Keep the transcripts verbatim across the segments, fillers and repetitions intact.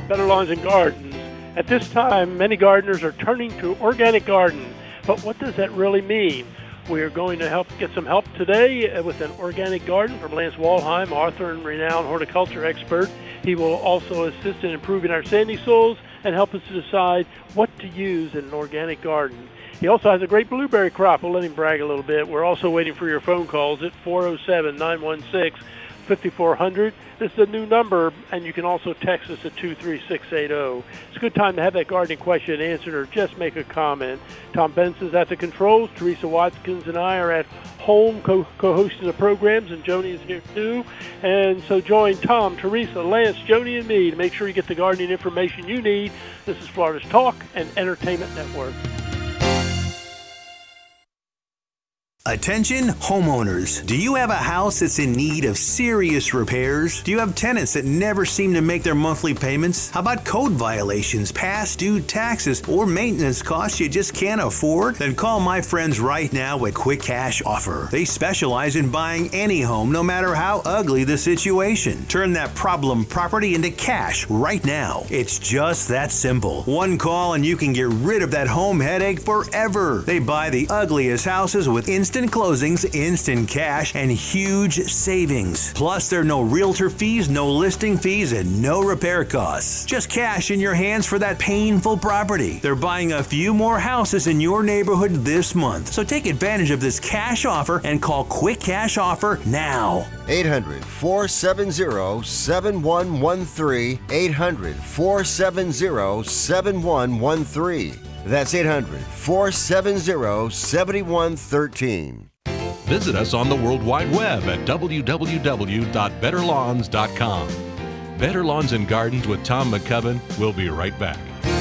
Better Lawns and Gardens. At this time, many gardeners are turning to organic garden. But what does that really mean? We are going to help get some help today with an organic garden from Lance Waldheim, author and renowned horticulture expert. He will also assist in improving our sandy soils and help us to decide what to use in an organic garden. He also has a great blueberry crop. We'll let him brag a little bit. We're also waiting for your phone calls at four oh seven, nine one six, five four zero zero. This is a new number, and you can also text us at two three six eight zero. It's a good time to have that gardening question answered or just make a comment. Tom Benson's at the controls. Teresa Watkins and I are at home co- co-hosting the programs, and Joni is here too. And so join Tom, Teresa, Lance, Joni, and me to make sure you get the gardening information you need. This is Florida's Talk and Entertainment Network. Attention homeowners. Do you have a house that's in need of serious repairs? Do you have tenants that never seem to make their monthly payments? How about code violations, past due taxes, or maintenance costs you just can't afford? Then call my friends right now at Quick Cash Offer. They specialize in buying any home, no matter how ugly the situation. Turn that problem property into cash right now. It's just that simple. One call and you can get rid of that home headache forever. They buy the ugliest houses with instant closings, instant cash, and huge savings. Plus, there are no realtor fees, no listing fees, and no repair costs. Just cash in your hands for that painful property. They're buying a few more houses in your neighborhood this month. So take advantage of this cash offer and call Quick Cash Offer now. eight hundred, four seven zero, seven one one three. eight hundred, four seven zero, seven one one three. That's eight hundred, four seven zero, seven one one three. Visit us on the World Wide Web at w w w dot better lawns dot com. Better Lawns and Gardens with Tom McCubbin. We'll be right back.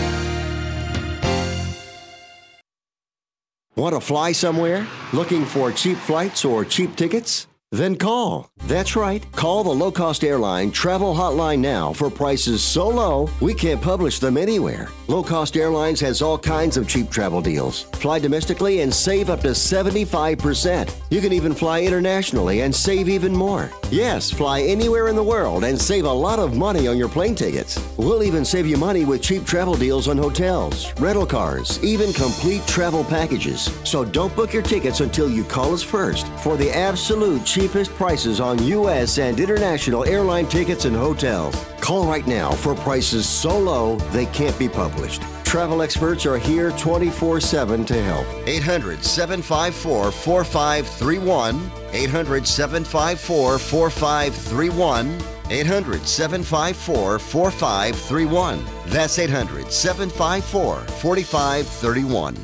Want to fly somewhere? Looking for cheap flights or cheap tickets? Then call. That's right. Call the low-cost airline travel hotline now for prices so low we can't publish them anywhere. Low-cost airlines has all kinds of cheap travel deals. Fly domestically and save up to seventy-five percent. You can even fly internationally and save even more. Yes, fly anywhere in the world and save a lot of money on your plane tickets. We'll even save you money with cheap travel deals on hotels, rental cars, even complete travel packages. So don't book your tickets until you call us first for the absolute cheapest prices on U S and international airline tickets and hotels. Call right now for prices so low they can't be published. Travel experts are here twenty-four seven to help. eight hundred, seven five four, four five three one. eight hundred, seven five four, four five three one. eight hundred, seven five four, four five three one. That's eight hundred, seven five four, four five three one.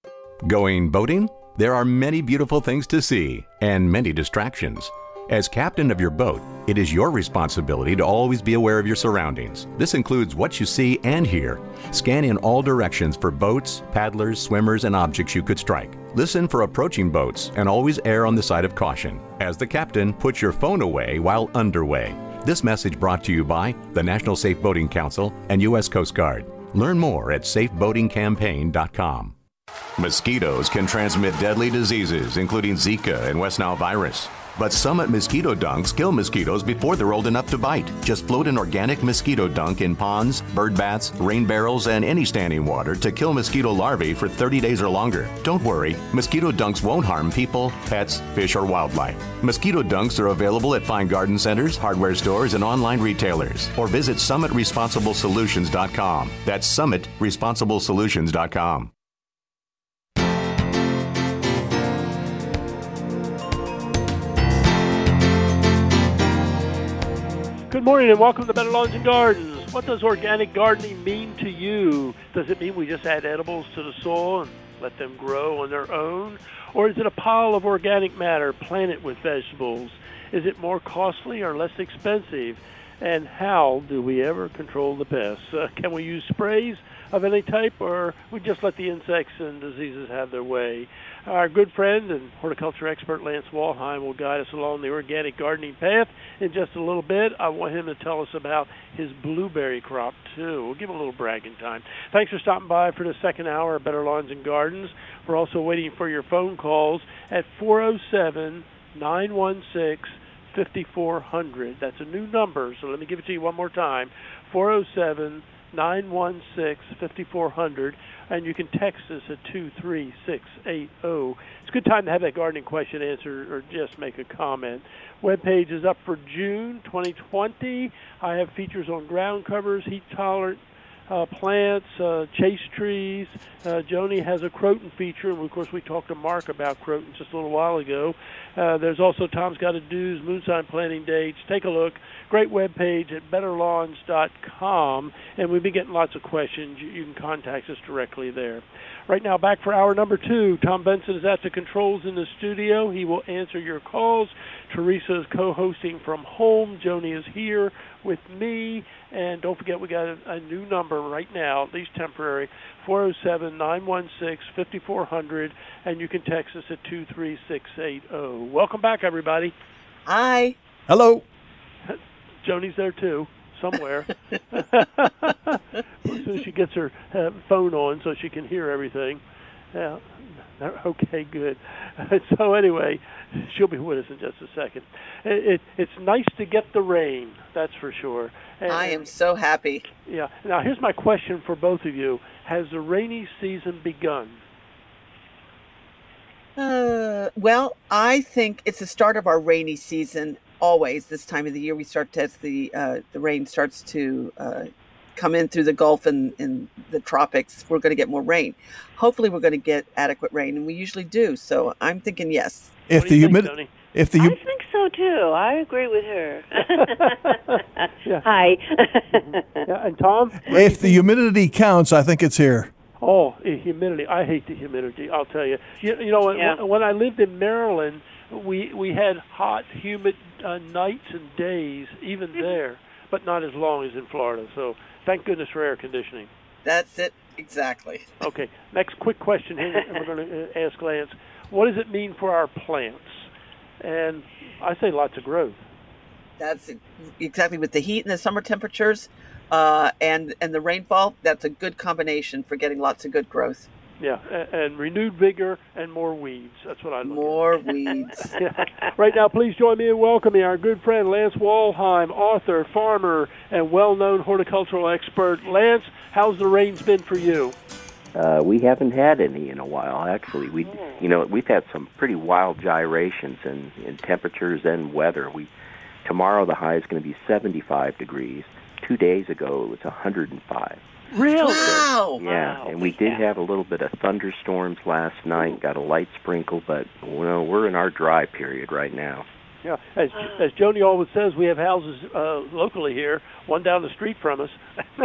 Going boating? There are many beautiful things to see and many distractions. As captain of your boat, it is your responsibility to always be aware of your surroundings. This includes what you see and hear. Scan in all directions for boats, paddlers, swimmers, and objects you could strike. Listen for approaching boats and always err on the side of caution. As the captain, put your phone away while underway. This message brought to you by the National Safe Boating Council and U S Coast Guard. Learn more at safe boating campaign dot com. Mosquitoes can transmit deadly diseases, including Zika and West Nile virus. But Summit mosquito dunks kill mosquitoes before they're old enough to bite. Just float an organic mosquito dunk in ponds, bird baths, rain barrels, and any standing water to kill mosquito larvae for thirty days or longer. Don't worry, mosquito dunks won't harm people, pets, fish, or wildlife. Mosquito dunks are available at fine garden centers, hardware stores, and online retailers. Or visit summit responsible solutions dot com. That's summit responsible solutions dot com. Good morning and welcome to Better Lawns and Gardens. What does organic gardening mean to you? Does it mean we just add edibles to the soil and let them grow on their own? Or is it a pile of organic matter planted with vegetables? Is it more costly or less expensive? And how do we ever control the pests? Uh, can we use sprays of any type, or we just let the insects and diseases have their way? Our good friend and horticulture expert Lance Waldheim will guide us along the organic gardening path in just a little bit. I want him to tell us about his blueberry crop, too. We'll give him a little bragging time. Thanks for stopping by for the second hour of Better Lawns and Gardens. We're also waiting for your phone calls at four oh seven, nine one six, five four zero zero. That's a new number, so let me give it to you one more time. four oh seven, nine one six, five four zero zero, and you can text us at two three six eight zero. It's a good time to have that gardening question answered or just make a comment. Webpage is up for June twenty twenty. I have features on ground covers, heat-tolerant Uh, plants, uh, chase trees. Uh, Joni has a croton feature, and of course we talked to Mark about croton just a little while ago. Uh, there's also Tom's Got a Do's, moonsign planting dates. Take a look. Great webpage at better lawns dot com, and we've been getting lots of questions. You, you can contact us directly there. Right now, back for hour number two. Tom Benson is at the controls in the studio. He will answer your calls. Teresa is co-hosting from home. Joni is here with me. And don't forget, we got a, a new number right now, at least temporary, four oh seven, nine one six, five four zero zero, and you can text us at two three six eight zero. Welcome back, everybody. Hi. Hello. Joni's there, too, somewhere. As soon as she gets her uh, phone on so she can hear everything. Yeah. Okay, good. So anyway, she'll be with us in just a second. It, it, it's nice to get the rain, that's for sure. And, I am so happy. Yeah. Now, here's my question for both of you. Has the rainy season begun? Uh, well, I think it's the start of our rainy season. Always this time of the year, we start to, as the uh, the rain starts to uh, come in through the Gulf and in the tropics, we're going to get more rain. Hopefully, we're going to get adequate rain, and we usually do. So I'm thinking yes. If what the humidity, if the I think so too. I agree with her. Yeah. Hi. Yeah, and Tom? if the humidity counts, I think it's here. Oh, eh, humidity. I hate the humidity, I'll tell you. You, you know, when, Yeah. when I lived in Maryland, we we had hot, humid uh, nights and days, even there, but not as long as in Florida. So thank goodness for air conditioning. That's it. Exactly. Okay, next quick question here, and we're going to ask Lance. What does it mean for our plants? And I say lots of growth. That's exactly with the heat and the summer temperatures uh, and, and the rainfall. That's a good combination for getting lots of good growth. Yeah, and, and renewed vigor and more weeds. That's what I look More at. weeds. Yeah. Right now, please join me in welcoming our good friend Lance Walheim, author, farmer, and well-known horticultural expert. Lance, how's the rains been for you? Uh, we haven't had any in a while, actually. We, you know, we've had some pretty wild gyrations in, in temperatures and weather. We tomorrow the high is going to be seventy-five degrees. Two days ago it was one hundred five. Really? Wow. Yeah, Wow. and we did Yeah. have a little bit of thunderstorms last night. Got a light sprinkle, but well, we're in our dry period right now. Yeah, as as Joni always says, we have houses uh, locally here, one down the street from us.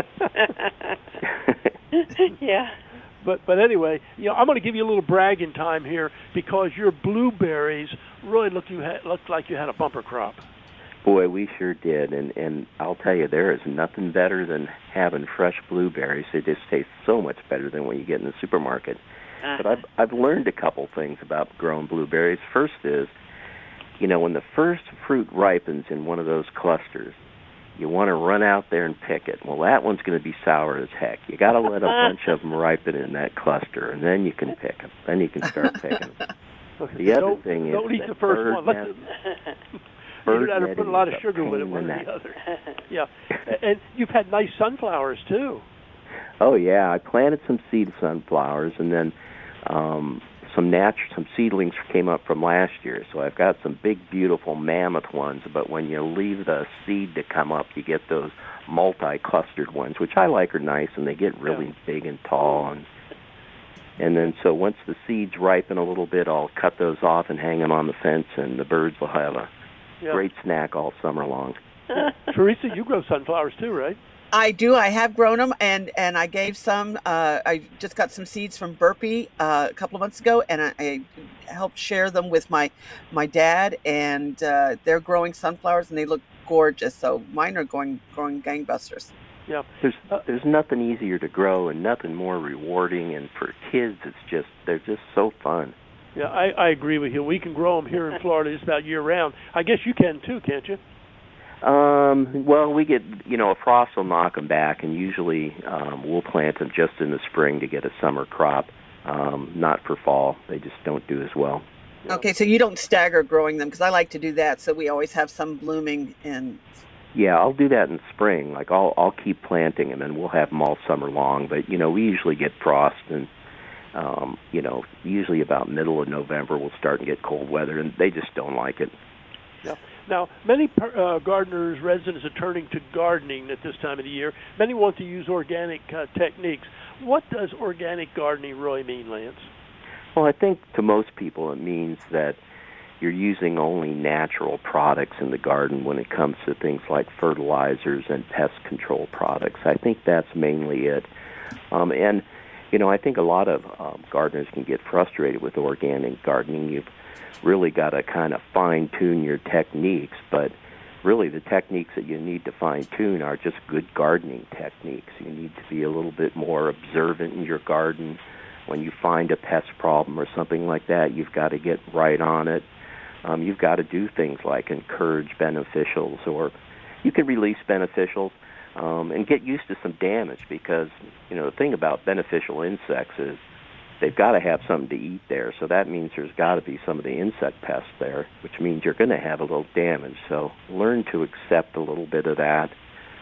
Yeah. But but anyway, you know, I'm going to give you a little bragging time here because your blueberries really look you had, looked like you had a bumper crop. Boy, we sure did, and and I'll tell you, there is nothing better than having fresh blueberries. They just taste so much better than what you get in the supermarket. Uh-huh. But I've I've learned a couple things about growing blueberries. First is, you know, when the first fruit ripens in one of those clusters, you want to run out there and pick it. Well, that one's going to be sour as heck. You got to let a bunch of them ripen in that cluster, and then you can pick them. Then you can start picking them. The other don't, thing is don't eat that the first bird one. Let nest- the, bird either that or put a netting lot is of sugar with it, pain one in or the the other. Yeah, and you've had nice sunflowers too. Oh yeah, I planted some seed sunflowers, and then um, some natural some seedlings came up from last year. So I've got some big, beautiful mammoth ones. But when you leave the seed to come up, you get those multi-clustered ones, which I like are nice, and they get really Yeah. big and tall. And and then so once the seeds ripen a little bit, I'll cut those off and hang them on the fence, and the birds will have a Yeah. great snack all summer long. Teresa, you grow sunflowers too, right? I do. I have grown them, and, and I gave some. Uh, I just got some seeds from Burpee uh, a couple of months ago, and I, I helped share them with my my dad, and uh, they're growing sunflowers, and they look gorgeous. So mine are going growing gangbusters. Yeah. There's Uh, there's nothing easier to grow and nothing more rewarding, and for kids, it's just they're just so fun. Yeah, I, I agree with you. We can grow them here in Florida just about year round. I guess you can too, can't you? Um, well, we get, you know, a frost will knock them back, and usually um, we'll plant them just in the spring to get a summer crop, um, not for fall. They just don't do as well. Yeah. Okay, so you don't stagger growing them, because I like to do that. So we always have some blooming in Yeah, I'll do that in spring. Like I'll I'll keep planting them, and we'll have them all summer long. But you know, we usually get frost, and um, you know, usually about middle of November we'll start to get cold weather, and they just don't like it. Yeah. Now, many uh, gardeners, residents are turning to gardening at this time of the year. Many want to use organic uh, techniques. What does organic gardening really mean, Lance? Well, I think to most people it means that you're using only natural products in the garden when it comes to things like fertilizers and pest control products. I think that's mainly it. Um, and, you know, I think a lot of um, gardeners can get frustrated with organic gardening. You've really got to kind of fine-tune your techniques, but really the techniques that you need to fine-tune are just good gardening techniques. You need to be a little bit more observant in your garden. When you find a pest problem or something like that, you've got to get right on it. Um, you've got to do things like encourage beneficials, or you can release beneficials um, and get used to some damage, because, you know, the thing about beneficial insects is they've got to have something to eat there. So that means there's got to be some of the insect pests there, which means you're going to have a little damage. So learn to accept a little bit of that.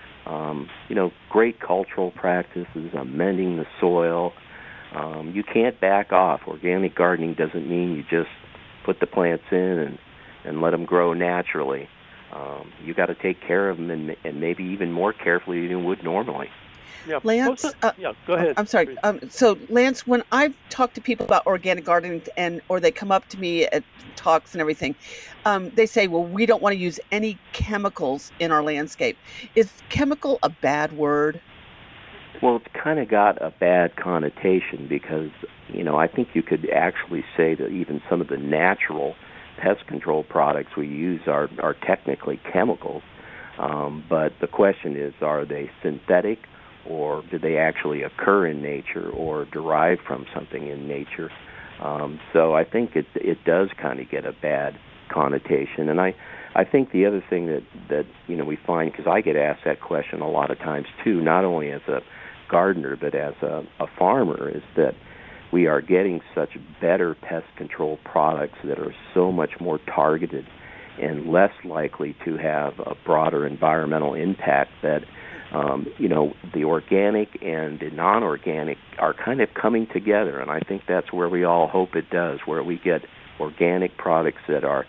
Um, you know, great cultural practices, amending the soil. Um, you can't back off. Organic gardening doesn't mean you just put the plants in and, and let them grow naturally. Um, you got to take care of them, and, and maybe even more carefully than you would normally. Yeah. Lance, of, uh, yeah, go ahead. I'm sorry. Um, so, Lance, when I've talked to people about organic gardening, and or they come up to me at talks and everything, um, they say, "Well, we don't want to use any chemicals in our landscape." Is chemical a bad word? Well, it's kind of got a bad connotation because, you know, I think you could actually say that even some of the natural pest control products we use are, are technically chemicals. Um, but the question is, are they synthetic, or do they actually occur in nature or derive from something in nature? Um, so I think it it does kind of get a bad connotation. And I, I think the other thing that, that you know we find, because I get asked that question a lot of times too, not only as a gardener but as a, a farmer, is that we are getting such better pest control products that are so much more targeted and less likely to have a broader environmental impact, that um, you know the organic and the non-organic are kind of coming together, and I think that's where we all hope it does, where we get organic products that are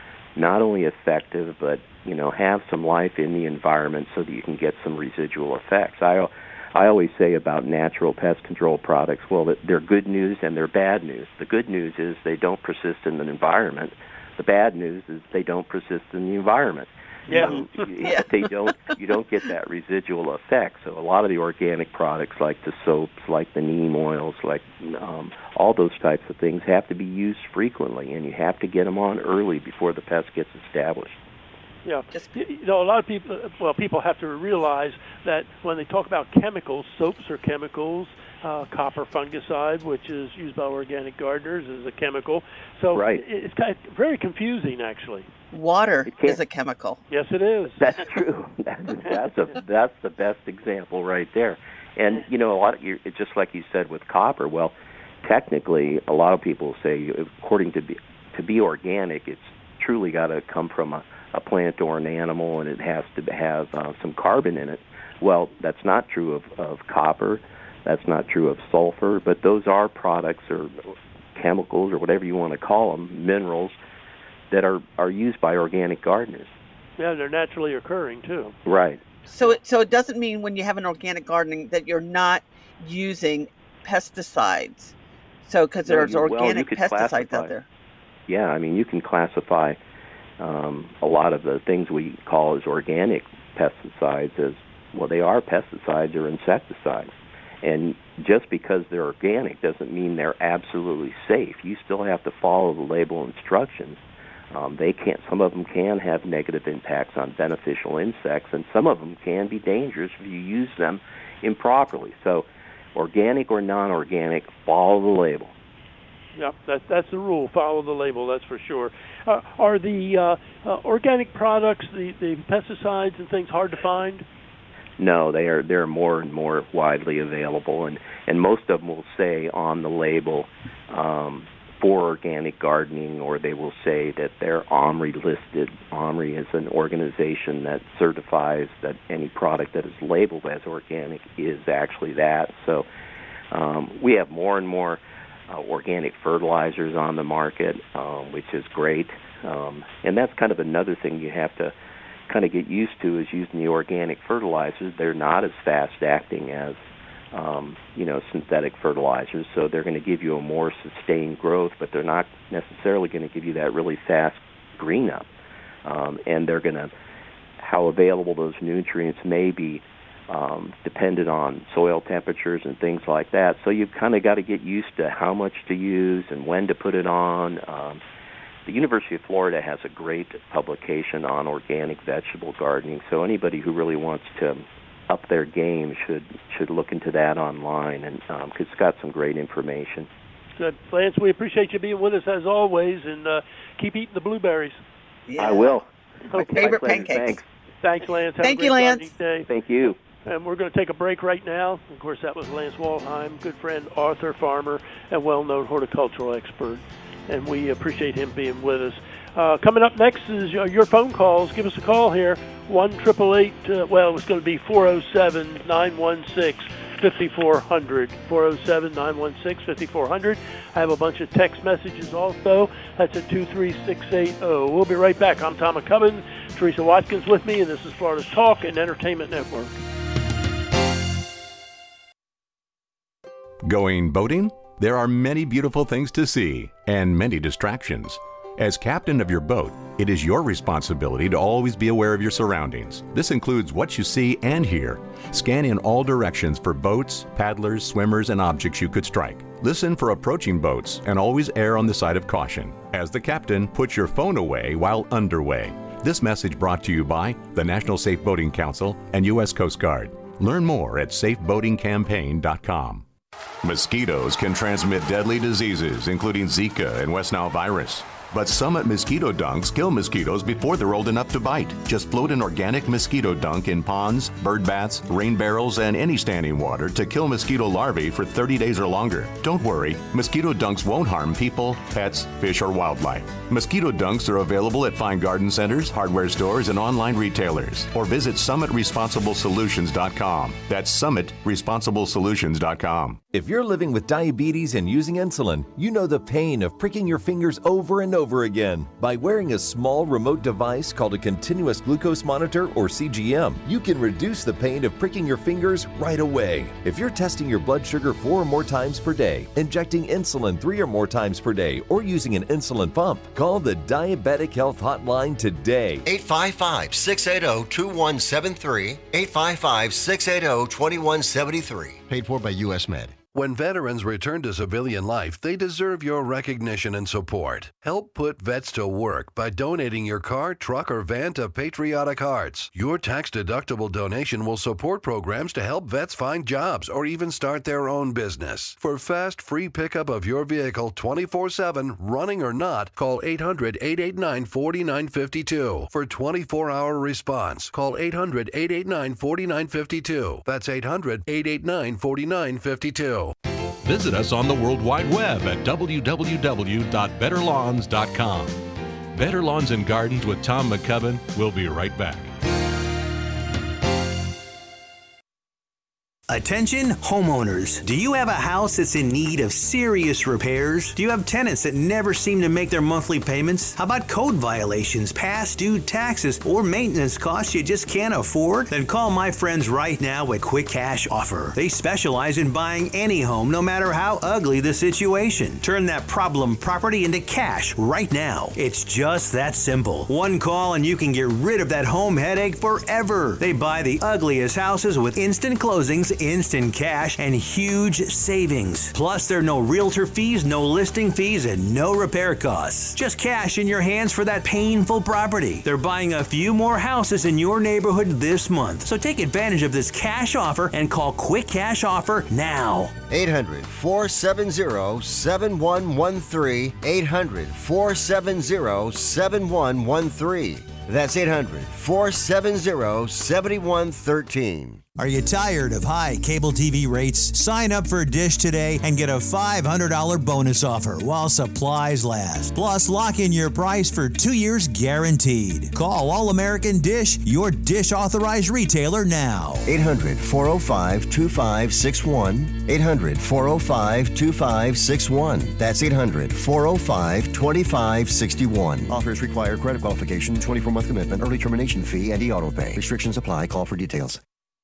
not only effective but you know have some life in the environment so that you can get some residual effects. I I always say about natural pest control products, well, that they're good news and they're bad news. The good news is they don't persist in the environment. The bad news is they don't persist in the environment. Yeah. Um, yeah. They don't. You don't get that residual effect. So a lot of the organic products, like the soaps, like the neem oils, like um, all those types of things, have to be used frequently, and you have to get them on early before the pest gets established. Yeah, you know, a lot of people, well, people have to realize that when they talk about chemicals, soaps are chemicals, uh, copper fungicide, which is used by organic gardeners, is a chemical. So right. it's kind of very confusing, actually. Water is a chemical. Yes, it is. That's true. That's, that's a that's the best example right there. And you know, a lot of you, just like you said with copper. Well, technically, a lot of people say, according to be to be organic, it's truly got to come from a a plant or an animal, and it has to have uh, some carbon in it. Well, that's not true of, of copper. That's not true of sulfur, but those are products or chemicals or whatever you want to call them, minerals, that are, are used by organic gardeners. Yeah, they're naturally occurring, too. Right. So it, so it doesn't mean when you have an organic gardening that you're not using pesticides. So because there's no, you, organic well, pesticides classify. out there. Yeah, I mean, you can classify Um, a lot of the things we call as organic pesticides as, well, they are pesticides or insecticides. And just because they're organic doesn't mean they're absolutely safe. You still have to follow the label instructions. Um, they can't. Some of them can have negative impacts on beneficial insects, and some of them can be dangerous if you use them improperly. So organic or non-organic, follow the label. Yeah, that, that's the rule. Follow the label, that's for sure. Uh, are the uh, uh, organic products, the, the pesticides and things, hard to find? No, they are. They're more and more widely available, and, and most of them will say on the label, um, for organic gardening, or they will say that they're OMRI listed. OMRI is an organization that certifies that any product that is labeled as organic is actually that. So um, we have more and more uh, organic fertilizers on the market, um, which is great. Um, and that's kind of another thing you have to kind of get used to, is using the organic fertilizers. They're not as fast acting as Um, you know, synthetic fertilizers, so they're going to give you a more sustained growth, but they're not necessarily going to give you that really fast green up. Um, and they're going to, how available those nutrients may be um, dependent on soil temperatures and things like that. So you've kind of got to get used to how much to use and when to put it on. Um, the University of Florida has a great publication on organic vegetable gardening, so anybody who really wants to up their game should should look into that online, and um, 'cause it's got some great information. Good. Lance, we appreciate you being with us as always, and uh, keep eating the blueberries. Yeah. I will. My Okay. favorite My pleasure. pancakes. Thanks. Thanks, Lance. Have Thank a you, great Lance. gardening day. Thank you. And we're going to take a break right now. Of course, that was Lance Walheim, good friend, author, farmer, and well-known horticultural expert. And we appreciate him being with us. Uh, coming up next is uh, your phone calls. Give us a call here, one eight eight eight, uh, well, it's going to be four oh seven, nine one six, five four zero zero, four oh seven, nine one six, five four zero zero. I have a bunch of text messages also. That's at two three six eight zero. We'll be right back. I'm Tom McCubbin, Teresa Watkins with me, and this is Florida's Talk and Entertainment Network. Going boating? There are many beautiful things to see and many distractions. As captain of your boat, it is your responsibility to always be aware of your surroundings. This includes what you see and hear. Scan in all directions for boats, paddlers, swimmers, and objects you could strike. Listen for approaching boats and always err on the side of caution. As the captain, put your phone away while underway. This message brought to you by the National Safe Boating Council and U S Coast Guard. Learn more at safe boating campaign dot com. Mosquitoes can transmit deadly diseases, including Zika and West Nile virus. But Summit Mosquito Dunks kill mosquitoes before they're old enough to bite. Just float an organic mosquito dunk in ponds, bird baths, rain barrels, and any standing water to kill mosquito larvae for thirty days or longer. Don't worry, mosquito dunks won't harm people, pets, fish, or wildlife. Mosquito dunks are available at fine garden centers, hardware stores, and online retailers. Or visit summit responsible solutions dot com. That's summit responsible solutions dot com. If you're living with diabetes and using insulin, you know the pain of pricking your fingers over and over again. By wearing a small remote device called a continuous glucose monitor, or C G M, you can reduce the pain of pricking your fingers right away. If you're testing your blood sugar four or more times per day, injecting insulin three or more times per day, or using an insulin pump, call the Diabetic Health Hotline today. eight five five, six eight zero, two one seven three, eight five five, six eight zero, two one seven three. Paid for by U S Med. When veterans return to civilian life, they deserve your recognition and support. Help put vets to work by donating your car, truck, or van to Patriotic Hearts. Your tax-deductible donation will support programs to help vets find jobs or even start their own business. For fast, free pickup of your vehicle twenty-four seven, running or not, call eight hundred, eight eight nine, four nine five two. For twenty-four hour response, call eight hundred, eight eight nine, four nine five two. That's eight hundred, eight eight nine, four nine five two. Visit us on the World Wide Web at w w w dot better lawns dot com. Better Lawns and Gardens with Tom McCubbin. We'll be right back. Attention homeowners. Do you have a house that's in need of serious repairs? Do you have tenants that never seem to make their monthly payments? How about code violations, past due taxes, or maintenance costs you just can't afford? Then call my friends right now at Quick Cash Offer. They specialize in buying any home, no matter how ugly the situation. Turn that problem property into cash right now. It's just that simple. One call and you can get rid of that home headache forever. They buy the ugliest houses with instant closings, instant cash, and huge savings. Plus, there are no realtor fees, no listing fees, and no repair costs. Just cash in your hands for that painful property. They're buying a few more houses in your neighborhood this month. So take advantage of this cash offer and call Quick Cash Offer now. eight hundred, four seven zero, seven one one three. eight hundred, four seven zero, seven one one three. That's eight hundred, four seven zero, seven one one three. Are you tired of high cable T V rates? Sign up for Dish today and get a five hundred dollars bonus offer while supplies last. Plus, lock in your price for two years guaranteed. Call All American Dish, your Dish authorized retailer now. eight hundred, four oh five, two five six one. eight hundred, four oh five, two five six one. That's eight hundred, four oh five, two five six one. Offers require credit qualification, twenty-four month commitment, early termination fee, and e-auto pay. Restrictions apply. Call for details.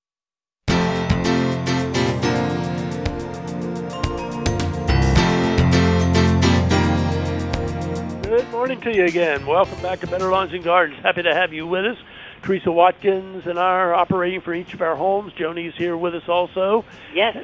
Good morning to you again. Welcome back to Better Lawns and Gardens. Happy to have you with us. Teresa Watkins and I are operating for each of our homes. Joni's here with us also. Yes.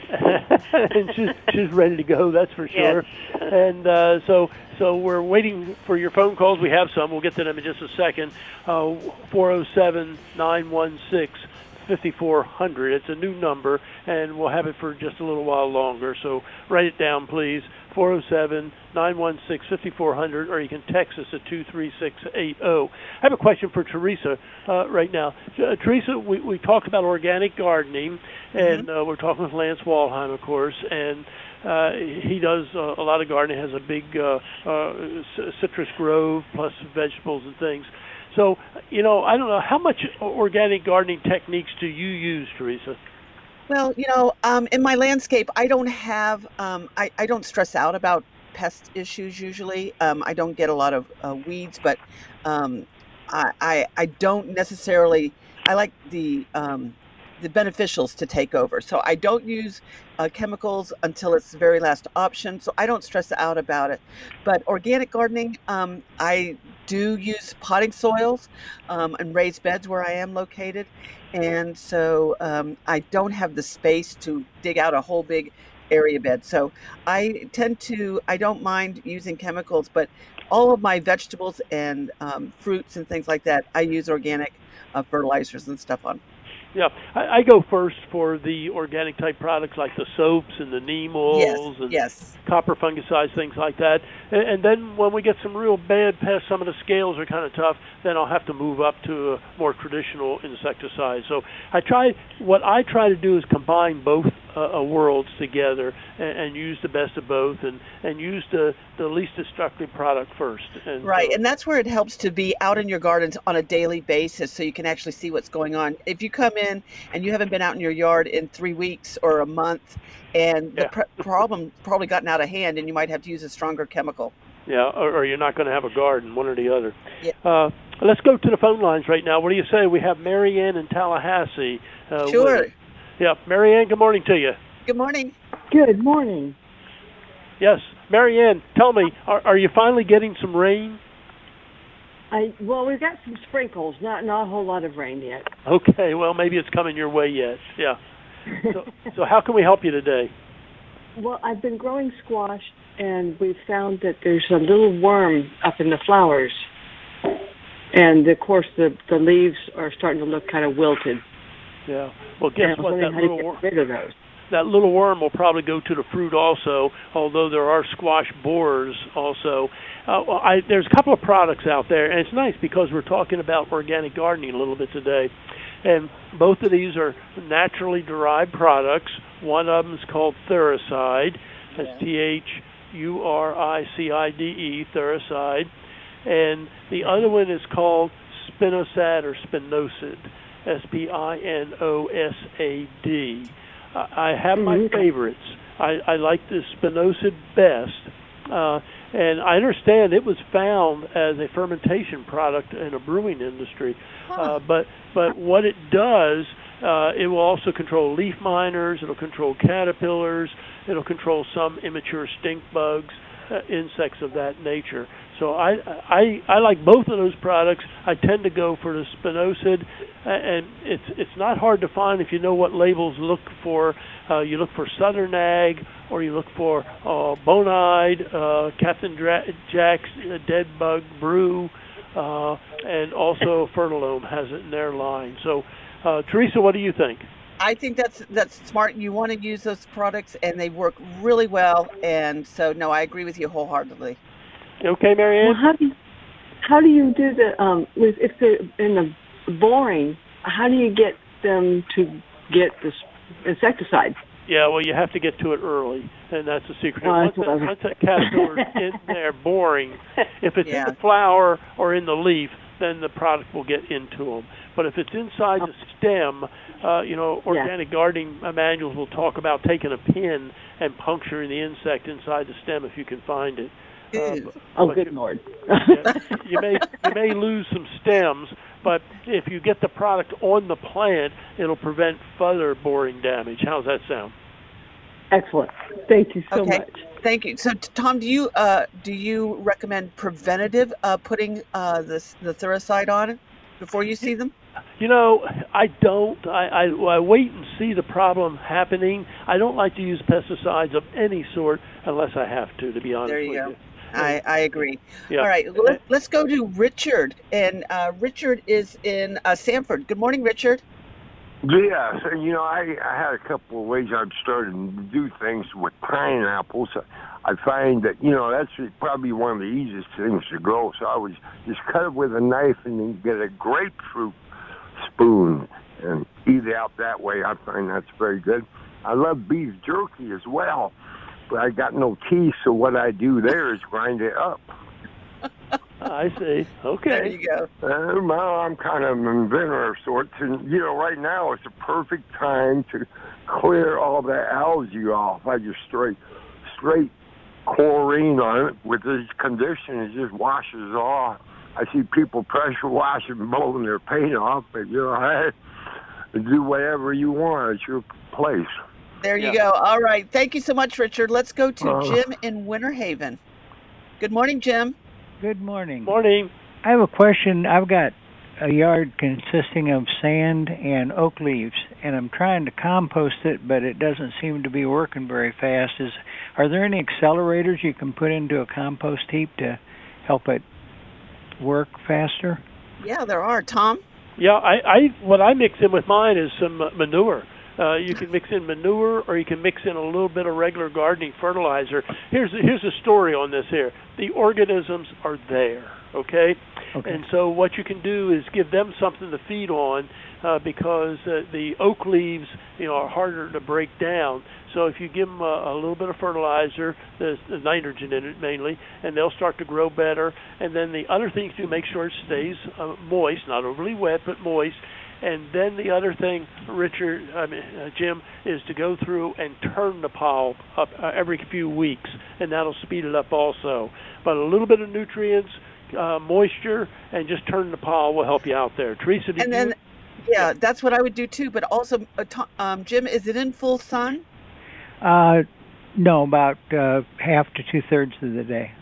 And she's, she's ready to go, that's for sure. Yes. And uh, so so we're waiting for your phone calls. We have some. We'll get to them in just a second. Uh, four oh seven, nine one six, five four zero zero. It's a new number, and we'll have it for just a little while longer. So write it down, please. four oh seven, nine one six, five four zero zero, or you can text us at two three six eight zero. I have a question for Teresa uh, right now. Uh, Teresa, we, we talked about organic gardening, and mm-hmm. uh, we're talking with Lance Waldheim, of course, and uh, he does uh, a lot of gardening, has a big uh, uh, citrus grove plus vegetables and things. So, you know, I don't know, how much organic gardening techniques do you use, Teresa? Well, you know, um, in my landscape, I don't have, um, I, I don't stress out about pest issues usually. Um, I don't get a lot of uh, weeds, but um, I, I I don't necessarily, I like the um, the beneficials to take over. So I don't use uh, chemicals until it's the very last option. So I don't stress out about it. But organic gardening, um, I do use potting soils um, and raised beds where I am located. And so um, I don't have the space to dig out a whole big area bed. So I tend to, I don't mind using chemicals, but all of my vegetables and um, fruits and things like that, I use organic uh, fertilizers and stuff on. Yeah, I, I go first for the organic type products like the soaps and the neem oils yes, and yes. copper fungicides, things like that. And, and then when we get some real bad pests, some of the scales are kind of tough, then I'll have to move up to a more traditional insecticide. So I try, what I try to do is combine both uh, worlds together and, and use the best of both and, and use the, the least destructive product first. And, right, uh, and that's where it helps to be out in your gardens on a daily basis so you can actually see what's going on. If you come in and you haven't been out in your yard in three weeks or a month, and the yeah. pr- problem probably gotten out of hand, and you might have to use a stronger chemical. Yeah, or, or you're not going to have a garden, one or the other. Yeah. Uh, let's go to the phone lines right now. What do you say? We have Mary Ann in Tallahassee. Uh, sure. With, yeah, Mary Ann, good morning to you. Good morning. Good morning. Yes, Mary Ann, tell me, are, are you finally getting some rain? I well, we've got some sprinkles, not not a whole lot of rain yet. Okay, well, maybe it's coming your way yet. Yeah. So, so how can we help you today? Well, I've been growing squash, and we've found that there's a little worm up in the flowers. And, of course, the, the leaves are starting to look kind of wilted. Yeah. Well, guess and what? That how little, to get wor- rid of those. that little worm will probably go to the fruit also, although there are squash borers also. Uh, well, I, there's a couple of products out there, and it's nice because we're talking about organic gardening a little bit today. And both of these are naturally derived products. One of them is called Thuricide. That's T H U R I C I D E, Thuricide. And the other one is called Spinosad or Spinosad, S P I N O S A D. Uh, I have my mm-hmm. favorites. I, I like the Spinosad best. Uh, and I understand it was found as a fermentation product in a brewing industry. Huh. Uh, but but what it does, uh, it will also control leaf miners, it'll control caterpillars, it'll control some immature stink bugs, uh, insects of that nature. So I, I I like both of those products. I tend to go for the Spinosad, and it's it's not hard to find if you know what labels look for. Uh, you look for Southern Ag, or you look for uh, Bonide, uh, Captain Dra- Jack's uh, Dead Bug Brew, uh, and also Fertilome has it in their line. So, uh, Teresa, what do you think? I think that's that's smart. You want to use those products, and they work really well. And so, no, I agree with you wholeheartedly. Okay, Marianne? Well, how do you, how do you do the, um, with, if they're in the boring, how do you get them to get this insecticide. Yeah, well, you have to get to it early, and that's the secret. Oh, once, that's that, what I was- once that caterpillar is in there boring, if it's Yeah. in the flower or in the leaf, then the product will get into them. But if it's inside the stem, uh, you know, organic gardening manuals will talk about taking a pin and puncturing the insect inside the stem if you can find it. Uh, Oh, but good you, Lord. yeah, you may you may lose some stems, but if you get the product on the plant, it'll prevent further boring damage. How's that sound? Excellent. Thank you so Okay. much. Thank you. So, t- Tom, do you uh, do you recommend preventative uh, putting uh, this the Thuricide on it before you see them? You know, I don't. I, I, I wait and see the problem happening. I don't like to use pesticides of any sort unless I have to, to be honest There you with go. you. I, I agree. Yeah. All right, let, let's go to Richard. And uh, Richard is in uh, Sanford. Good morning, Richard. Yes, and you know, I, I had a couple of ways I've started to do things with pineapples. I find that, you know, that's probably one of the easiest things to grow. So I was just cut it with a knife and then get a grapefruit spoon and eat it out that way. I find that's very good. I love beef jerky as well, but I got no teeth, so what I do there is grind it up. I see. Okay. There you go. Uh, well, I'm kind of an inventor of sorts, and you know, right now it's a perfect time to clear all the algae off. I just straight, straight chlorine on it with this condition. It just washes off. I see people pressure washing, blowing their paint off, but you know, hey, do whatever you want. It's your place. There you Yeah. go. All right. Thank you so much, Richard. Let's go to Uh, Jim in Winter Haven. Good morning, Jim. Good morning. Morning. I have a question. I've got a yard consisting of sand and oak leaves, and I'm trying to compost it, but it doesn't seem to be working very fast. Is are there any accelerators you can put into a compost heap to help it work faster? Yeah, there are. Tom? Yeah, I, I what I mix in with mine is some uh, manure. Uh, you can mix in manure, or you can mix in a little bit of regular gardening fertilizer. Here's here's a story on this here. The organisms are there, okay? Okay. And so what you can do is give them something to feed on, uh, because uh, the oak leaves, you know, are harder to break down. So if you give them a, a little bit of fertilizer, there's, there's nitrogen in it mainly, and they'll start to grow better. And then the other thing to make sure it stays uh, moist, not overly wet, but moist. And then the other thing, Richard, I mean, uh, Jim, is to go through and turn the pile up uh, every few weeks, and that'll speed it up also. But a little bit of nutrients, uh, moisture, and just turn the pile will help you out there. Teresa, did And you? then, yeah, that's what I would do too. But also, uh, Tom, um, Jim, is it in full sun? Uh, no, about uh, half to two-thirds of the day.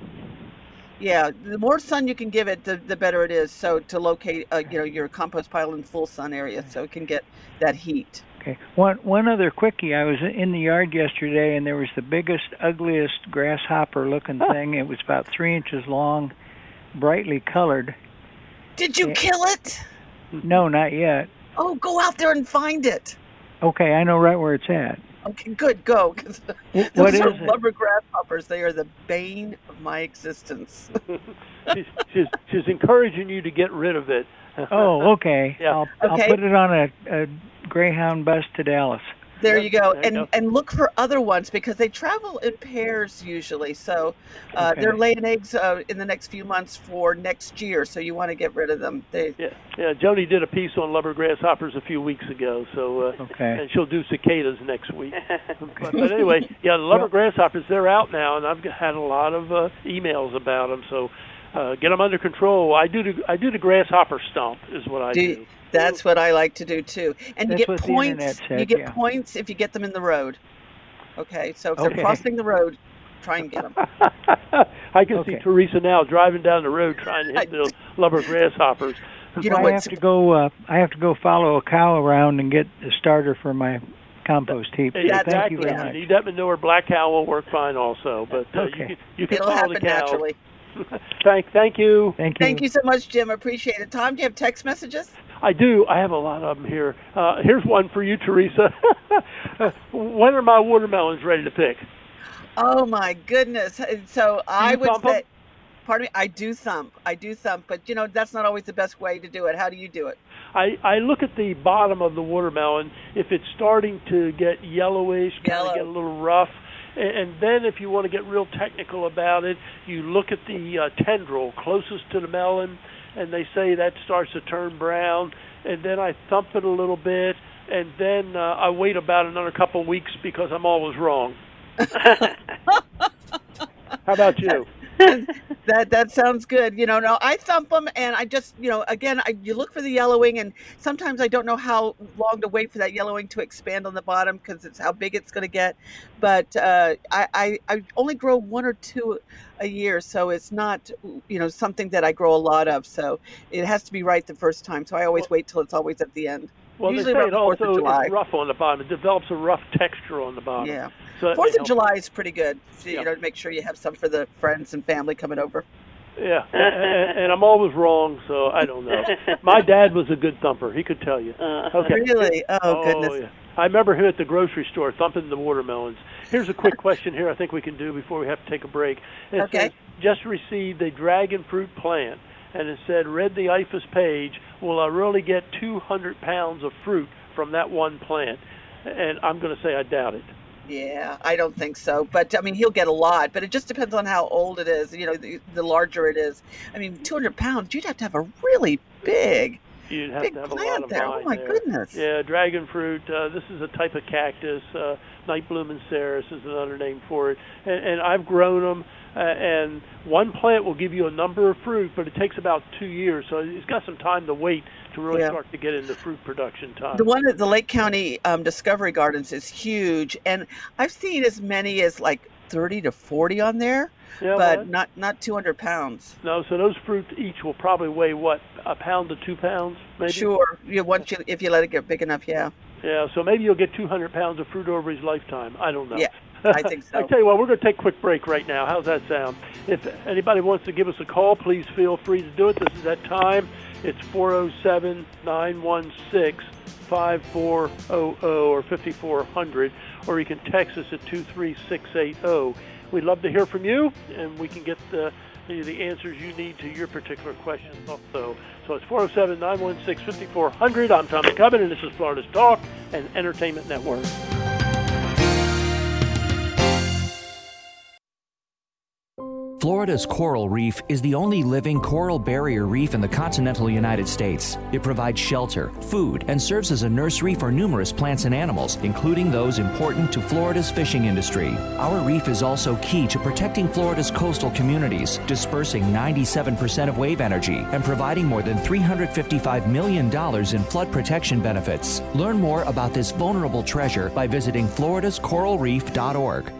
Yeah, the more sun you can give it, the, the better it is. So to locate, uh, you know, your compost pile in full sun area, so it can get that heat. Okay. One one other quickie. I was in the yard yesterday, and there was the biggest, ugliest grasshopper-looking thing. It was about three inches long, brightly colored. Did you Yeah. kill it? No, not yet. Oh, go out there and find it. Okay, I know right where it's at. Okay, good, go. 'Cause Wh- those what are is it? rubber grasshoppers. They are the bane of my existence. she's, she's, she's encouraging you to get rid of it. Oh, okay. Yeah. I'll, I'll Okay. put it on a, a Greyhound bus to Dallas. There you go. There you And go. and look for other ones because they travel in pairs usually. So uh, Okay. they're laying eggs uh, in the next few months for next year. So you want to get rid of them. They, Yeah, yeah. Joni did a piece on rubber grasshoppers a few weeks ago, so uh, Okay. and she'll do cicadas next week. but, but anyway, yeah, the rubber grasshoppers, they're out now, and I've had a lot of uh, emails about them. So uh, get them under control. I do the I do the grasshopper stomp is what I do. do. That's what I like to do too. And That's you what get the internet points. said, you get yeah. points if you get them in the road. Okay, so if Okay. they're crossing the road, try and get them. I can Okay. see Teresa now driving down the road trying to hit the rubber grasshoppers. You know I what? have to go. Uh, I have to go follow a cow around and get a starter for my compost heap. So exactly. thank you very If much. you need that manure, black cow will work fine also. But uh, Okay. you can, you can It'll follow happen the cow. naturally. thank, thank you. Thank you. Thank you so much, Jim. Appreciate it. Tom, do you have text messages? I do. I have a lot of them here. Uh, here's one for you, Teresa. When are my watermelons ready to pick? Oh my goodness! So I you would pump 'em? say, pardon me, I do thump. I do thump, but you know that's not always the best way to do it. How do you do it? I, I look at the bottom of the watermelon. If it's starting to get yellowish, kind Yellow. of get a little rough, and, and then if you want to get real technical about it, you look at the uh, tendril closest to the melon, and they say that starts to turn brown, and then I thump it a little bit, and then uh, I wait about another couple of weeks because I'm always wrong. How about you? that that sounds good. You know, no, I thump them, and I just, you know, again, I, you look for the yellowing, and sometimes I don't know how long to wait for that yellowing to expand on the bottom because it's how big it's going to get. But uh, I, I I only grow one or two a year, so it's not, you know, something that I grow a lot of. So it has to be right the first time. So I always well, wait till it's always at the end. Well, Usually they say it around also July. is rough on the bottom. It develops a rough texture on the bottom. Yeah. So Fourth of July is pretty good. So, Yeah. you know, to make sure you have some for the friends and family coming over. Yeah, and, and I'm always wrong, so I don't know. My dad was a good thumper. He could tell you. Okay. Really? Oh, goodness. Yeah. I remember him at the grocery store thumping the watermelons. Here's a quick question here I think we can do before we have to take a break. It Okay. says, just received a dragon fruit plant, and it said, read the I F A S page, will I really get two hundred pounds of fruit from that one plant? And I'm going to say I doubt it. Yeah, I don't think so. But, I mean, he'll get a lot. But it just depends on how old it is. You know, the, the larger it is. I mean, two hundred pounds, you'd have to have a really big, You'd have big to have a plant lot of there. Oh, vine my there. goodness. Yeah, dragon fruit. Uh, this is a type of cactus. Uh, night blooming ceres is another name for it. And, and I've grown them. Uh, and one plant will give you a number of fruit, but it takes about two years. So it's got some time to wait to really Yeah. start to get into fruit production time. The one at the Lake County um, Discovery Gardens is huge. And I've seen as many as like thirty to forty on there, Yeah, but well, not, not two hundred pounds. No, so those fruits each will probably weigh, what, a pound to two pounds, maybe? Sure. You, once you, if you let it get big enough, yeah. Yeah, so maybe you'll get two hundred pounds of fruit over his lifetime. I don't know. Yeah, I think so. I tell you what, we're going to take a quick break right now. How's that sound? If anybody wants to give us a call, please feel free to do it. This is that time. It's four oh seven, nine one six, five four zero zero or fifty-four hundred, or you can text us at two three six eight zero. We'd love to hear from you, and we can get the, the, the answers you need to your particular questions also. So it's four oh seven, nine one six, five four zero zero. I'm Tom McCubbin, and this is Florida's Talk and Entertainment Network. Florida's coral reef is the only living coral barrier reef in the continental United States. It provides shelter, food, and serves as a nursery for numerous plants and animals, including those important to Florida's fishing industry. Our reef is also key to protecting Florida's coastal communities, dispersing ninety-seven percent of wave energy and providing more than three hundred fifty-five million dollars in flood protection benefits. Learn more about this vulnerable treasure by visiting Floridas Coral Reef dot org.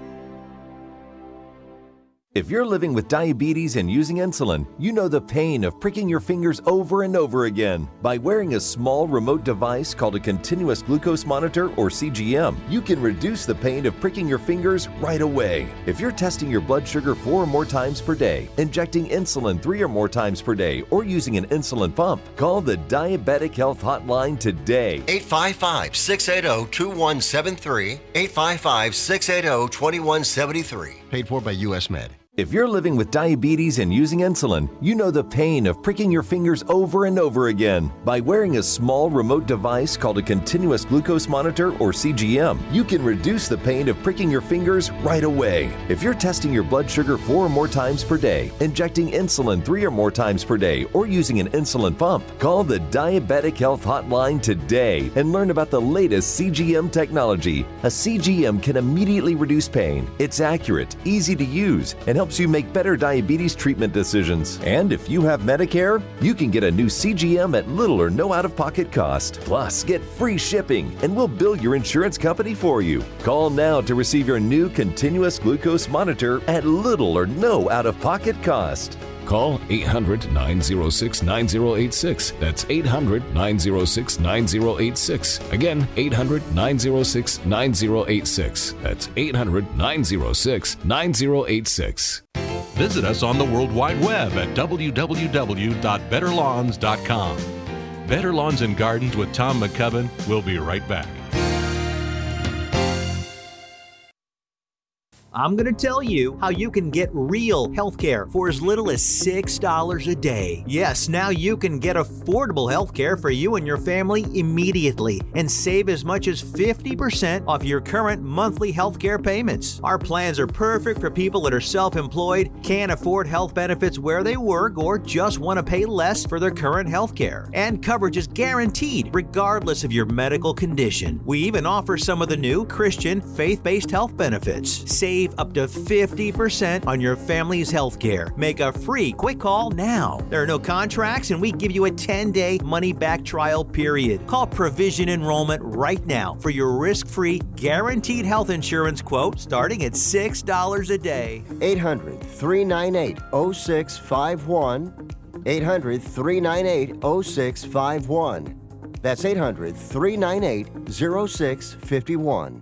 If you're living with diabetes and using insulin, you know the pain of pricking your fingers over and over again. By wearing a small remote device called a continuous glucose monitor or C G M, you can reduce the pain of pricking your fingers right away. If you're testing your blood sugar four or more times per day, injecting insulin three or more times per day, or using an insulin pump, call the Diabetic Health Hotline today. eight five five, six eight zero, two one seven three, eight five five, six eight zero, two one seven three. Paid for by U S Med. If you're living with diabetes and using insulin, you know the pain of pricking your fingers over and over again. By wearing a small remote device called a continuous glucose monitor or C G M, you can reduce the pain of pricking your fingers right away. If you're testing your blood sugar four or more times per day, injecting insulin three or more times per day, or using an insulin pump, call the Diabetic Health Hotline today and learn about the latest C G M technology. A C G M can immediately reduce pain. It's accurate, easy to use, and helps you make better diabetes treatment decisions. And if you have Medicare, you can get a new C G M at little or no out-of-pocket cost. Plus, get free shipping, and we'll bill your insurance company for you. Call now to receive your new continuous glucose monitor at little or no out-of-pocket cost. Call eight hundred, nine oh six, nine oh eight six. That's eight hundred, nine oh six, nine oh eight six. Again, eight hundred, nine oh six, nine oh eight six. That's eight hundred, nine oh six, nine oh eight six. Visit us on the World Wide Web at w w w dot better lawns dot com. Better Lawns and Gardens with Tom McCubbin. We'll be right back. I'm going to tell you how you can get real healthcare for as little as six dollars a day. Yes, now you can get affordable healthcare for you and your family immediately and save as much as fifty percent off your current monthly healthcare payments. Our plans are perfect for people that are self-employed, can't afford health benefits where they work, or just want to pay less for their current healthcare. And coverage is guaranteed regardless of your medical condition. We even offer some of the new Christian faith-based health benefits. Save up to fifty percent on your family's health care. Make a free quick call now. There are no contracts, and we give you a ten-day money-back trial period. Call Provision Enrollment right now for your risk-free, guaranteed health insurance quote starting at six dollars a day. eight hundred, three nine eight, oh six five one. eight hundred, three nine eight, oh six five one. That's eight hundred, three nine eight, oh six five one.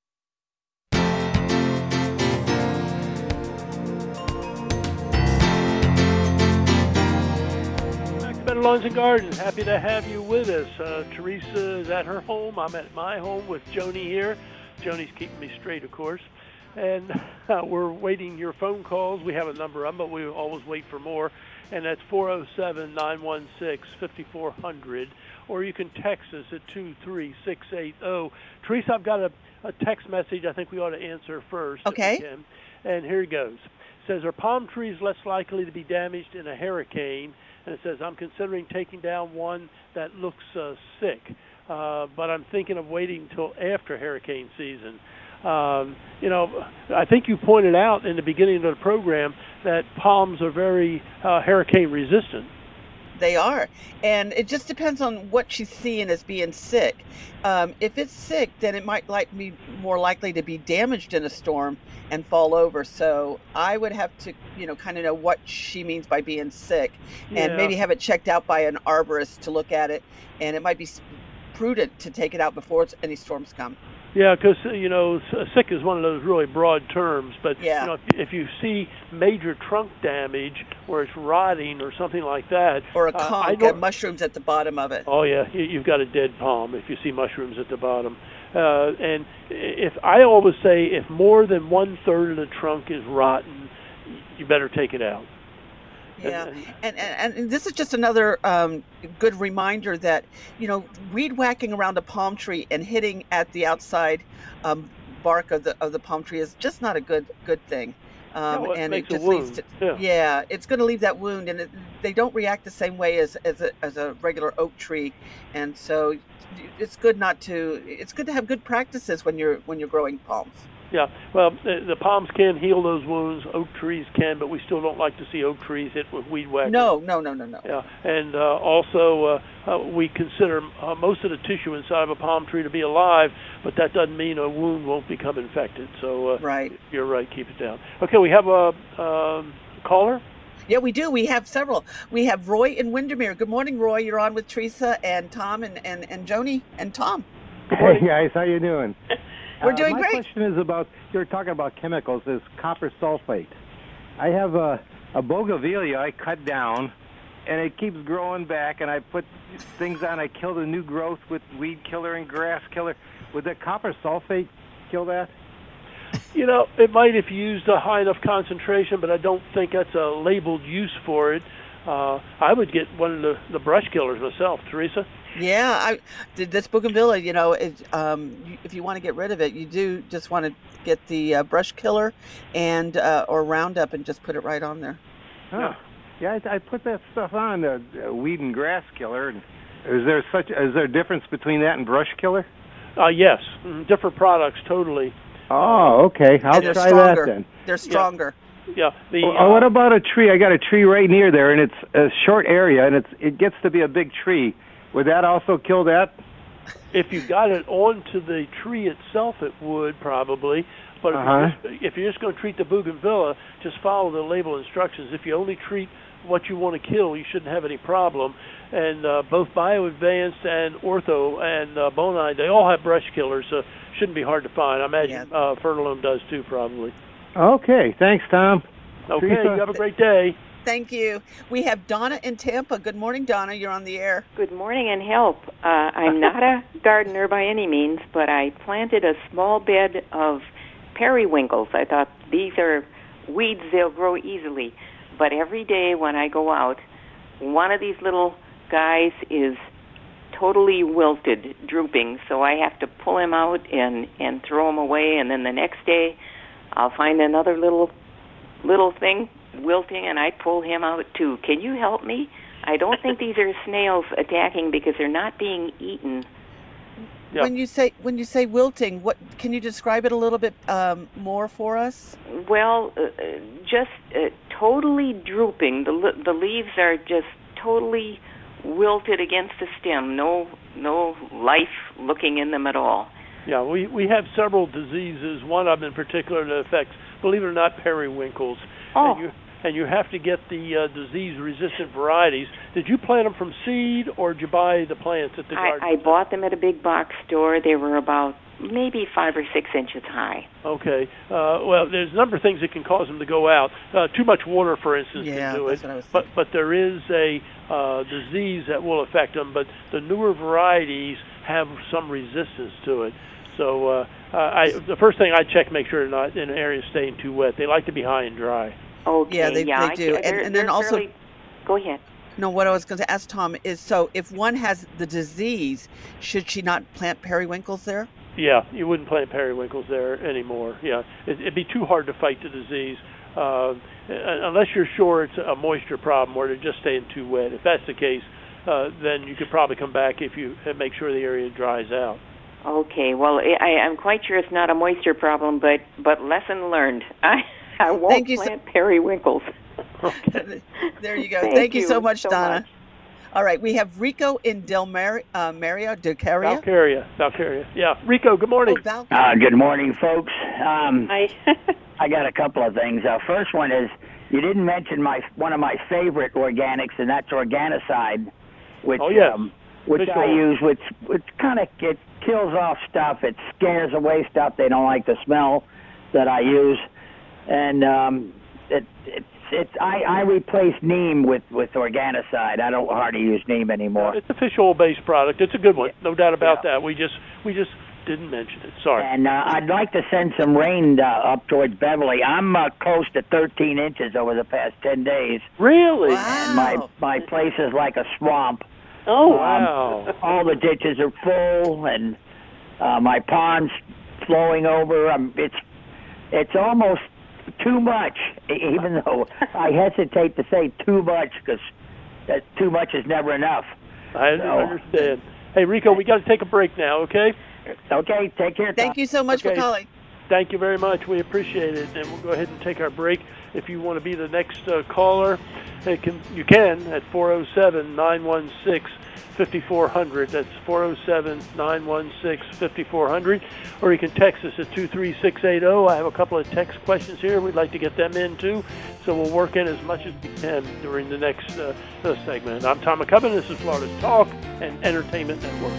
Better Lawns and Gardens, happy to have you with us. Uh, Teresa is at her home. I'm at my home with Joni here. Joni's keeping me straight, of course. And uh, we're waiting your phone calls. We have a number of them, but we always wait for more. And that's four oh seven, nine one six, five four zero zero. Or you can text us at two three six eight zero. Teresa, I've got a, a text message I think we ought to answer first. Okay. If we can. And here it goes. It says, are palm trees less likely to be damaged in a hurricane? And it says, I'm considering taking down one that looks uh, sick, uh, but I'm thinking of waiting until after hurricane season. Um, you know, I think you pointed out in the beginning of the program that palms are very uh, hurricane resistant. They are. And it just depends on what she's seeing as being sick. Um, if it's sick, then it might like be more likely to be damaged in a storm and fall over. So I would have to, you know, kind of know what she means by being sick, and Yeah. maybe have it checked out by an arborist to look at it. And it might be prudent to take it out before any storms come. Yeah, because, you know, sick is one of those really broad terms. But, Yeah. you know, if you see major trunk damage where it's rotting or something like that. Or a uh, I conch, don't- uh, mushrooms at the bottom of it. Oh, yeah, you- you've got a dead palm if you see mushrooms at the bottom. Uh, and if I always say if more than one-third of the trunk is rotten, you better take it out. Yeah, and, and and this is just another um, good reminder that, you know, weed whacking around a palm tree and hitting at the outside um, bark of the of the palm tree is just not a good good thing. Um, No, it and makes it a just leads wound. to Yeah. yeah, it's going to leave that wound, and it, they don't react the same way as as a, as a regular oak tree, and so it's good not to. It's good to have good practices when you're when you're growing palms. Yeah, well, the, the palms can heal those wounds. Oak trees can, but we still don't like to see oak trees hit with weed whacker. No, no, no, no, no. Yeah, and uh, also uh, uh, we consider uh, most of the tissue inside of a palm tree to be alive, but that doesn't mean a wound won't become infected. So uh, right. You're right, keep it down. Okay, we have a um, caller. Yeah, we do. We have several. We have Roy in Windermere. Good morning, Roy. You're on with Teresa and Tom and, and, and Joni and Tom. Hey guys, how you doing? We're doing uh, my great. My question is about, you were talking about chemicals, is copper sulfate. I have a, a bougainvillea I cut down, and it keeps growing back, and I put things on. I kill the new growth with weed killer and grass killer. Would the copper sulfate kill that? You know, it might if you used a high enough concentration, but I don't think that's a labeled use for it. Uh, I would get one of the, the brush killers myself, Teresa. Yeah, I did this bougainvillea. You know, it, um, you- if you want to get rid of it, you do just want to get the uh, brush killer and uh, or Roundup and just put it right on there. Oh. Yeah, I, I put that stuff on, the uh, weed and grass killer. And is there such is there a difference between that and brush killer? Uh, yes, mm, different products, totally. Oh, okay. I'll And they're try stronger. that then. They're stronger. Yeah. The, Well, uh, what about a tree? I got a tree right near there, and it's a short area, and it's it gets to be a big tree. Would that also kill that? If you got it onto the tree itself, it would probably. But if, Uh-huh. you're, just, if you're just going to treat the bougainvillea, just follow the label instructions. If you only treat what you want to kill, you shouldn't have any problem. And uh, both BioAdvanced and Ortho and uh, Bonide, they all have brush killers, so shouldn't be hard to find. I imagine uh, Fertilome does too, probably. Okay, thanks, Tom. Okay, Teresa? you have a great day. Thank you. We have Donna in Tampa. Good morning, Donna. You're on the air. Good morning and help. Uh, I'm not a gardener by any means, but I planted a small bed of periwinkles. I thought these are weeds, they'll grow easily. But every day when I go out, one of these little guys is totally wilted, drooping, so I have to pull him out and, and throw him away, and then the next day I'll find another little little thing wilting, and I pull him out too. Can you help me? I don't think these are snails attacking because they're not being eaten. Yep. When you say when you say wilting, what can you describe it a little bit um, more for us? Well, uh, just uh, totally drooping. The the leaves are just totally wilted against the stem. No no life looking in them at all. Yeah, we we have several diseases. One of them in particular that affects, believe it or not, periwinkles. Oh. And you, and you have to get the uh, disease-resistant varieties. Did you plant them from seed, or did you buy the plants at the I, garden? I bought them at a big box store. They were about maybe five or six inches high. Okay. Uh, well, there's a number of things that can cause them to go out. Uh, too much water, for instance, yeah, can do that's it. What I was but but there is a uh, disease that will affect them. But the newer varieties have some resistance to it. So uh, uh, I, the first thing I check, make sure they're not in an area staying too wet. They like to be high and dry. Okay, yeah, they, yeah, they do. I, and, and then also, fairly, go ahead. No, what I was going to ask Tom is, so if one has the disease, should she not plant periwinkles there? Yeah, you wouldn't plant periwinkles there anymore. Yeah, it, it'd be too hard to fight the disease uh, unless you're sure it's a moisture problem or they're just staying too wet. If that's the case, uh, then you could probably come back if you make sure the area dries out. Okay, well, I, I'm quite sure it's not a moisture problem, but but lesson learned. I I won't Thank you plant so- periwinkles. There you go. Thank, Thank you, you so much, so Donna. much. All right, we have Rico in Del Mar- uh, Maria, Delcaria. Valcaria, Valcaria. Yeah, Rico. Good morning. Oh, uh, good morning, folks. Um, Hi. I got a couple of things. Uh, first one is you didn't mention my one of my favorite organics, and that's Organicide, which oh, yes. um, which Fish I oil. use, which which kind of it kills off stuff. It scares away stuff. They don't like the smell that I use, and um, it it's it's I, I replace neem with with Organicide. I don't hardly use neem anymore. It's a fish oil-based product. It's a good one, no doubt about that. We just we just didn't mention it. Sorry. And uh, I'd like to send some rain uh, up towards Beverly. I'm uh, close to thirteen inches over the past ten days. Really? And my my place is like a swamp. Oh, Um, wow. all the ditches are full, and uh, my pond's flowing over. Um, it's it's almost too much, e- even though I hesitate to say too much because too much is never enough. I So- understand. Hey, Rico, we got to take a break now, okay? Okay, take care. Thank you so much Okay. for calling. Thank you very much. We appreciate it. And we'll go ahead and take our break. If you want to be the next uh, caller, it can, you can at four oh seven, nine one six, five four zero zero. That's four oh seven, nine one six, five four zero zero. Or you can text us at two three six eight zero. I have a couple of text questions here. We'd like to get them in, too. So we'll work in as much as we can during the next uh, uh, segment. I'm Tom McCubbin. This is Florida's Talk and Entertainment Network.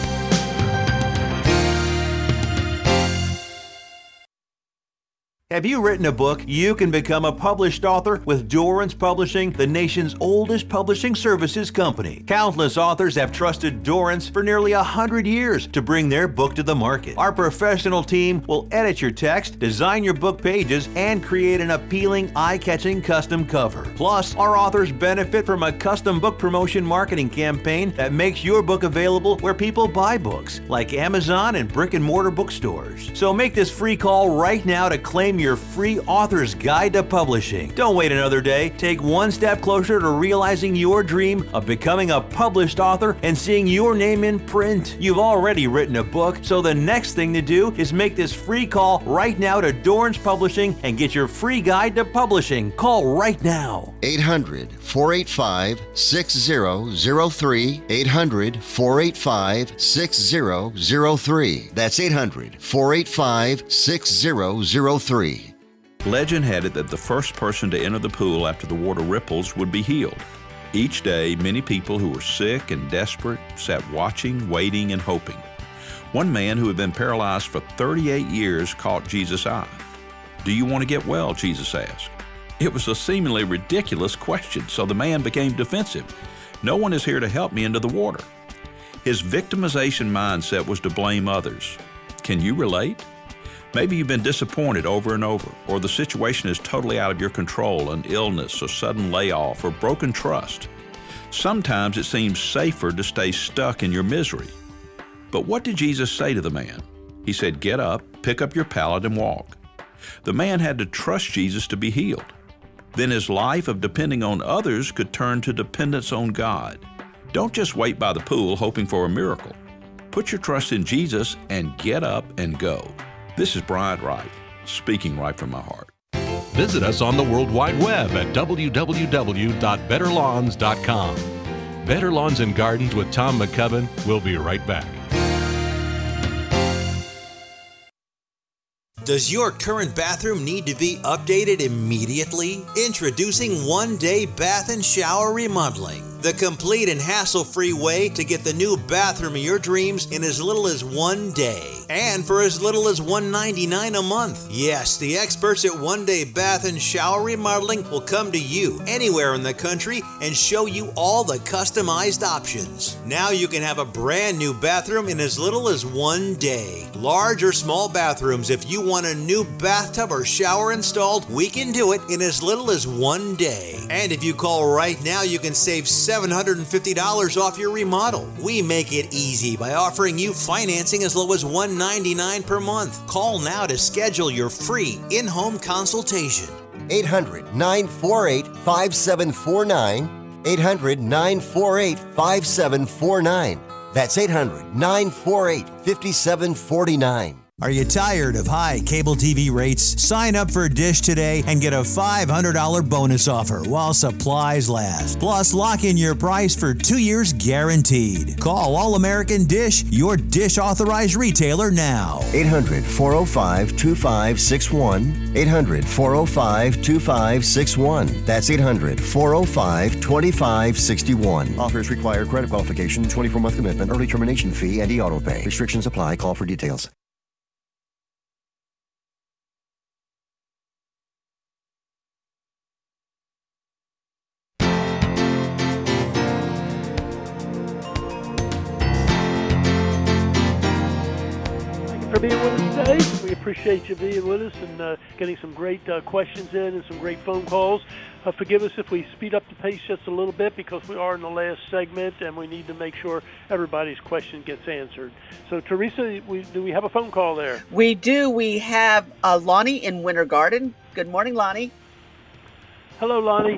Have you written a book? You can become a published author with Dorrance Publishing, the nation's oldest publishing services company. Countless authors have trusted Dorrance for nearly a hundred years to bring their book to the market. Our professional team will edit your text, design your book pages, and create an appealing, eye-catching custom cover. Plus, our authors benefit from a custom book promotion marketing campaign that makes your book available where people buy books, like Amazon and brick-and-mortar bookstores. So make this free call right now to claim your free author's guide to publishing. Don't wait another day. Take one step closer to realizing your dream of becoming a published author and seeing your name in print. You've already written a book, so the next thing to do is make this free call right now to Dorrance Publishing and get your free guide to publishing. Call right now. eight hundred, four eight five, six zero zero three. eight hundred, four eight five, six zero zero three. That's eight hundred, four eight five, six zero zero three. Legend had it that the first person to enter the pool after the water ripples would be healed. Each day, many people who were sick and desperate sat watching, waiting, and hoping. One man who had been paralyzed for thirty-eight years caught Jesus' eye. "Do you want to get well?" Jesus asked. It was a seemingly ridiculous question, so the man became defensive. "No one is here to help me into the water." His victimization mindset was to blame others. Can you relate? Maybe you've been disappointed over and over, or the situation is totally out of your control, an illness, a sudden layoff, or broken trust. Sometimes it seems safer to stay stuck in your misery. But what did Jesus say to the man? He said, "Get up, pick up your pallet, and walk." The man had to trust Jesus to be healed. Then his life of depending on others could turn to dependence on God. Don't just wait by the pool hoping for a miracle. Put your trust in Jesus and get up and go. This is Bryant Wright, speaking right from my heart. Visit us on the World Wide Web at w w w dot better lawns dot com. Better Lawns and Gardens with Tom McCubbin. We'll be right back. Does your current bathroom need to be updated immediately? Introducing One Day Bath and Shower Remodeling, the complete and hassle-free way to get the new bathroom of your dreams in as little as one day, and for as little as one hundred ninety-nine dollars a month. Yes, the experts at One Day Bath and Shower Remodeling will come to you anywhere in the country and show you all the customized options. Now you can have a brand new bathroom in as little as one day. Large or small bathrooms, if you want a new bathtub or shower installed, we can do it in as little as one day. And if you call right now, you can save seven hundred fifty dollars off your remodel. We make it easy by offering you financing as low as one hundred ninety-nine dollars per month. Call now to schedule your free in-home consultation. eight hundred, nine four eight, five seven four nine. eight hundred, nine four eight, five seven four nine. That's eight hundred, nine four eight, five seven four nine. Are you tired of high cable T V rates? Sign up for Dish today and get a five hundred dollars bonus offer while supplies last. Plus, lock in your price for two years guaranteed. Call All American Dish, your Dish authorized retailer now. eight hundred, four oh five, two five six one. eight hundred, four oh five, two five six one. That's eight hundred, four oh five, two five six one. Offers require credit qualification, twenty-four month commitment, early termination fee, and e-auto pay. Restrictions apply. Call for details. For being with us today. We appreciate you being with us and uh, getting some great uh, questions in and some great phone calls. Uh, forgive us if we speed up the pace just a little bit because we are in the last segment and we need to make sure everybody's question gets answered. So, Teresa, we, do we have a phone call there? We do. We have uh, Lonnie in Winter Garden. Good morning, Lonnie. Hello, Lonnie.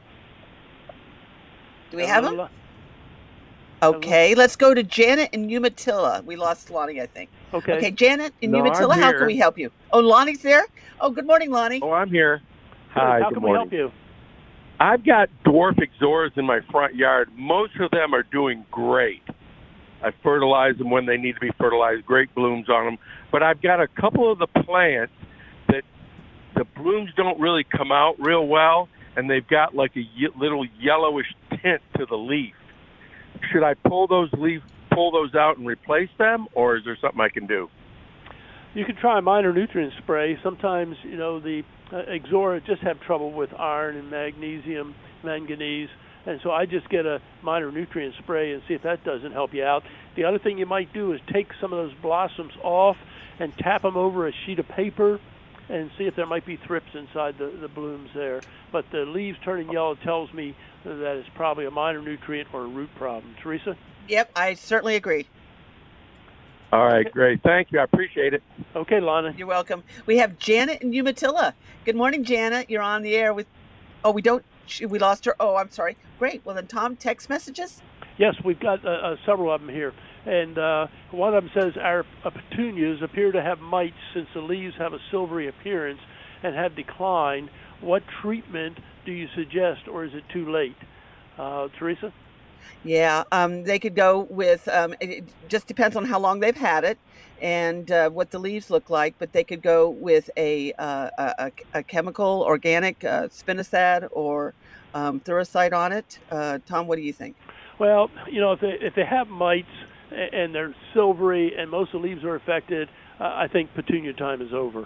Do we have him? Okay, Hello. Let's go to Janet in Umatilla. We lost Lonnie, I think. Okay. Okay, Janet in no, Umatilla, how can we help you? Oh, Lonnie's there? Oh, good morning, Lonnie. Oh, I'm here. Hi, How good can morning. we help you? I've got dwarf ixoras in my front yard. Most of them are doing great. I fertilize them when they need to be fertilized, great blooms on them. But I've got a couple of the plants that the blooms don't really come out real well, and they've got like a ye- little yellowish tint to the leaf. Should I pull those leaves, pull those out and replace them, or is there something I can do? You can try a minor nutrient spray. Sometimes, you know, the uh, Ixora just have trouble with iron and magnesium, manganese, and so I just get a minor nutrient spray and see if that doesn't help you out. The other thing you might do is take some of those blossoms off and tap them over a sheet of paper and see if there might be thrips inside the, the blooms there. But the leaves turning yellow tells me that it's probably a minor nutrient or a root problem. Teresa? Yep, I certainly agree. All right, great. Thank you. I appreciate it. Okay, Lana. You're welcome. We have Janet in Umatilla. Good morning, Janet. You're on the air with... Oh, we don't... We lost her. Oh, I'm sorry. Great. Well, then, Tom, text messages? Yes, we've got uh, uh, several of them here. And uh, one of them says, our uh, petunias appear to have mites since the leaves have a silvery appearance and have declined. What treatment do you suggest, or is it too late? Uh, Teresa? Yeah, um, they could go with, um, it just depends on how long they've had it and uh, what the leaves look like, but they could go with a uh, a, a chemical, organic uh, spinosad or um, Thuricide on it. Uh, Tom, what do you think? Well, you know, if they, if they have mites and they're silvery and most of the leaves are affected, uh, I think petunia time is over.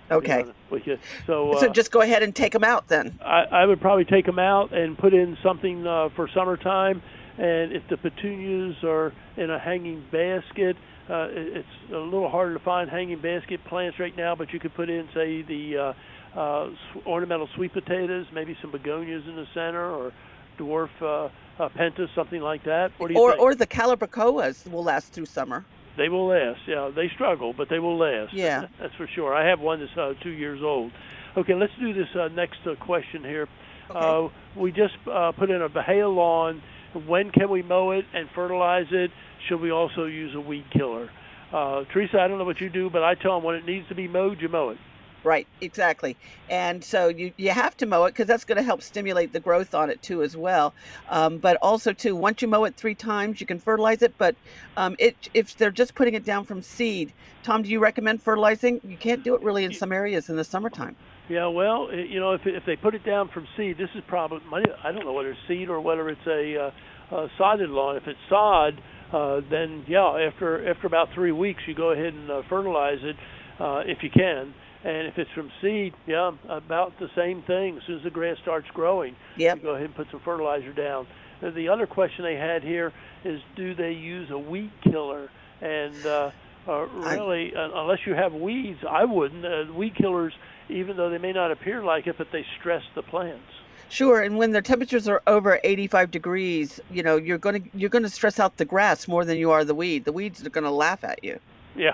Okay. With you. So, uh, so just go ahead and take them out then. I, I would probably take them out and put in something uh, for summertime. And if the petunias are in a hanging basket, uh, it, it's a little harder to find hanging basket plants right now, but you could put in, say, the uh, uh, ornamental sweet potatoes, maybe some begonias in the center, or dwarf uh, uh, pentas, something like that. What do you or, think? Or the calibrachoas will last through summer. They will last. Yeah, they struggle, but they will last. Yeah. That's for sure. I have one that's uh, two years old. Okay, let's do this uh, next uh, question here. Okay. Uh, we just uh, put in a Bahia lawn. When can we mow it and fertilize it? Should we also use a weed killer? Uh, Teresa, I don't know what you do, but I tell them when it needs to be mowed, you mow it. Right, exactly. And so you, you have to mow it because that's going to help stimulate the growth on it too as well. Um, but also too, once you mow it three times, you can fertilize it. But um, it, if they're just putting it down from seed, Tom, do you recommend fertilizing? You can't do it really in some areas in the summertime. Yeah, well, you know, if if they put it down from seed, this is probably, I don't know whether it's seed or whether it's a, uh, a sodded lawn. If it's sod, uh, then yeah, after after about three weeks, you go ahead and uh, fertilize it uh, if you can. And if it's from seed, yeah, about the same thing. As soon as the grass starts growing, yep. you go ahead and put some fertilizer down. The other question they had here is, do they use a weed killer? And uh, uh, really, I, uh, unless you have weeds, I wouldn't. Uh, weed killers, even though they may not appear like it, but they stress the plants. Sure, and when the temperatures are over eighty-five degrees, you know, you're going to you're going to stress out the grass more than you are the weed. The weeds are going to laugh at you. Yeah.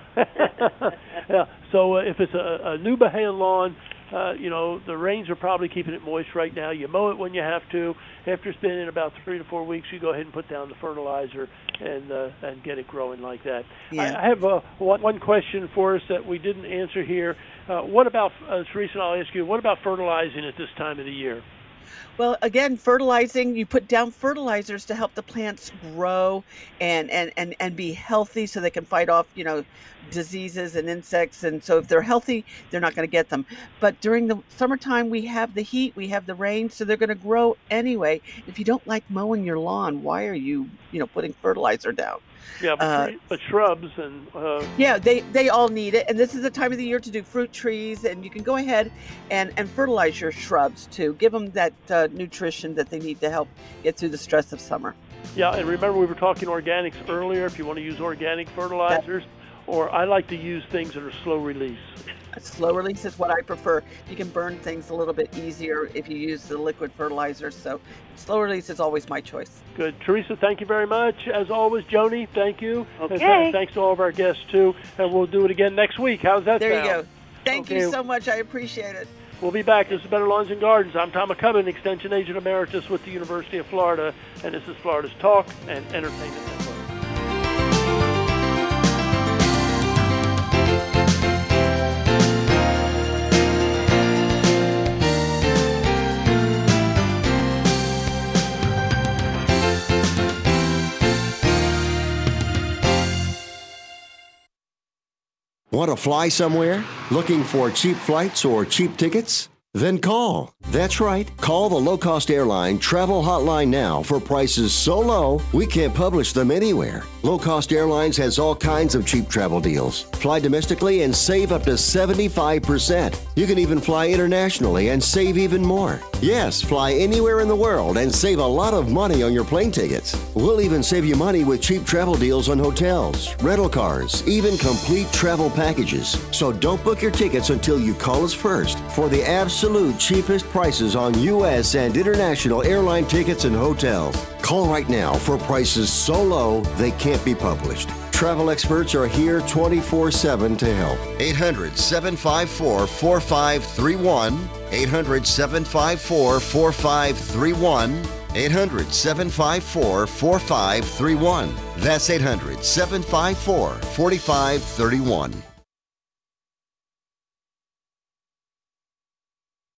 Yeah. So uh, if it's a, a new Bahia lawn, uh, you know, the rains are probably keeping it moist right now. You mow it when you have to. After it's been in about three to four weeks, you go ahead and put down the fertilizer and uh, and get it growing like that. Yeah. I, I have uh, one, one question for us that we didn't answer here. Uh, what about, uh, Teresa, I'll ask you, what about fertilizing at this time of the year? Well, again, fertilizing, you put down fertilizers to help the plants grow and, and, and, and be healthy so they can fight off, you know, diseases and insects. And so if they're healthy, they're not going to get them. But during the summertime, we have the heat, we have the rain, so they're going to grow anyway. If you don't like mowing your lawn, why are you, you know, putting fertilizer down? Yeah, but, Uh, tree- but shrubs and... Uh, Yeah, they, they all need it. And this is the time of the year to do fruit trees. And you can go ahead and, and fertilize your shrubs too. Give them that uh, nutrition that they need to help get through the stress of summer. Yeah, and remember we were talking organics earlier, if you want to use organic fertilizers, or I like to use things that are slow release. Slow release is what I prefer. You can burn things a little bit easier if you use the liquid fertilizer. So slow release is always my choice. Good. Teresa, thank you very much. As always, Joni, thank you. Okay. And th- thanks to all of our guests, too. And we'll do it again next week. How's that There sound? you go. Thank Okay. you so much. I appreciate it. We'll be back. This is Better Lawns and Gardens. I'm Tom McCubbin, Extension Agent Emeritus with the University of Florida, and this is Florida's Talk and Entertainment Network. Want to fly somewhere? Looking for cheap flights or cheap tickets? Then call. That's right. Call the low-cost airline travel hotline now for prices so low we can't publish them anywhere. Low Cost Airlines has all kinds of cheap travel deals. Fly domestically and save up to seventy-five percent. You can even fly internationally and save even more. Yes, fly anywhere in the world and save a lot of money on your plane tickets. We'll even save you money with cheap travel deals on hotels, rental cars, even complete travel packages. So don't book your tickets until you call us first for the absolute cheapest prices on U S and international airline tickets and hotels. Call right now for prices so low they can't be published. Travel experts are here twenty-four seven to help. eight hundred, seven five four, four five three one. eight hundred, seven five four, four five three one. eight hundred, seven five four, four five three one. That's eight hundred, seven five four, four five three one.